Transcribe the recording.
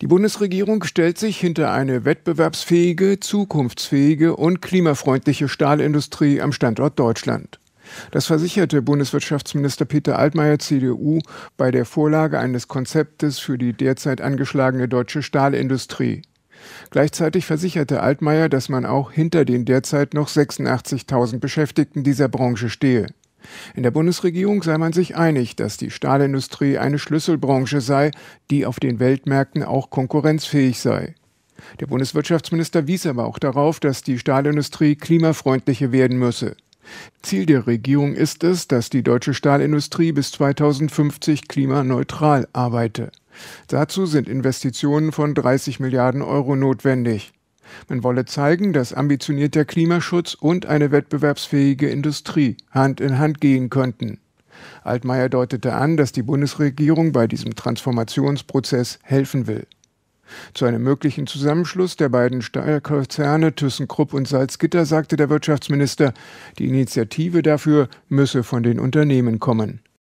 Die Bundesregierung stellt sich hinter eine wettbewerbsfähige, zukunftsfähige und klimafreundliche Stahlindustrie am Standort Deutschland. Das versicherte Bundeswirtschaftsminister Peter Altmaier, CDU, bei der Vorlage eines Konzeptes für die derzeit angeschlagene deutsche Stahlindustrie. Gleichzeitig versicherte Altmaier, dass man auch hinter den derzeit noch 86.000 Beschäftigten dieser Branche stehe. In der Bundesregierung sei man sich einig, dass die Stahlindustrie eine Schlüsselbranche sei, die auf den Weltmärkten auch konkurrenzfähig sei. Der Bundeswirtschaftsminister wies aber auch darauf, dass die Stahlindustrie klimafreundlicher werden müsse. Ziel der Regierung ist es, dass die deutsche Stahlindustrie bis 2050 klimaneutral arbeite. Dazu sind Investitionen von 30 Milliarden Euro notwendig. Man wolle zeigen, dass ambitionierter Klimaschutz und eine wettbewerbsfähige Industrie Hand in Hand gehen könnten. Altmaier deutete an, dass die Bundesregierung bei diesem Transformationsprozess helfen will. Zu einem möglichen Zusammenschluss der beiden Stahlkonzerne ThyssenKrupp und Salzgitter sagte der Wirtschaftsminister, die Initiative dafür müsse von den Unternehmen kommen.